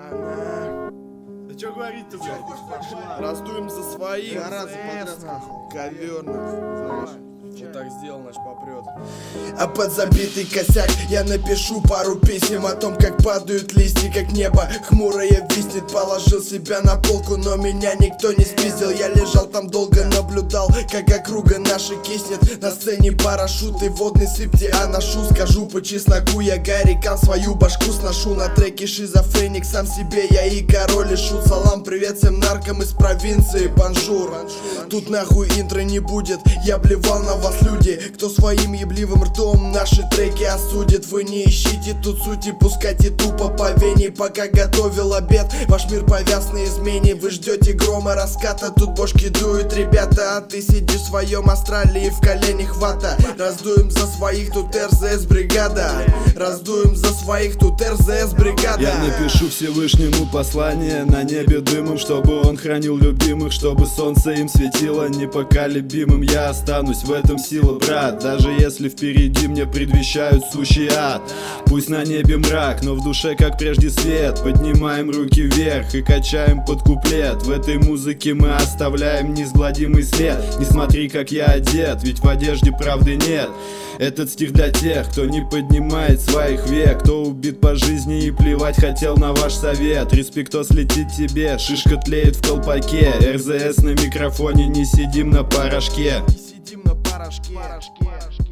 Да чё говорить-то, блядь? Раздуем за своих. Ковер, знаешь. Вот так сделал, значит попрет. А под забитый косяк я напишу пару писем о том, как падают листья, как небо хмурое виснет. Положил себя на полку, но меня никто не спиздил. Я лежал там долго, наблюдал, как округа наша киснет. На сцене парашюты, водный сыпьте, а ношу. Скажу по чесноку, я гарикан, свою башку сношу. На треке шизофреник, сам себе я и король и шут. Салам, привет всем наркам из провинции, бонжур. Тут нахуй интро не будет, я блевал на вас, люди, кто своим ебливым ртом наши треки осудит. Вы не ищите тут сути, пускайте тупо по вене. Пока готовил обед, ваш мир повяз на измене. Вы ждете грома раската, тут бошки дуют ребята. А ты сидишь в своем астрале и в коленях вата. Раздуем за своих, тут РЗС бригада. Раздуем за своих, тут РЗС бригада. Я напишу Всевышнему послание на небе дымом, чтобы он хранил любимых, чтобы солнце им светило непоколебимым. Я останусь, в этом сила, брат, даже если впереди мне предвещают сущий ад. Пусть на небе мрак, но в душе как прежде свет. Поднимаем руки вверх и качаем под куплет. В этой музыке мы оставляем неизгладимый след. Не смотри, как я одет, ведь в одежде правды нет. Этот стих для тех, кто не поднимает своих век, кто убит по жизни и плевать хотел на ваш совет. Респектос летит тебе, шишка тлеет в колпаке. РЗС на микрофоне, не сидим на порошке. Сидим на порошке.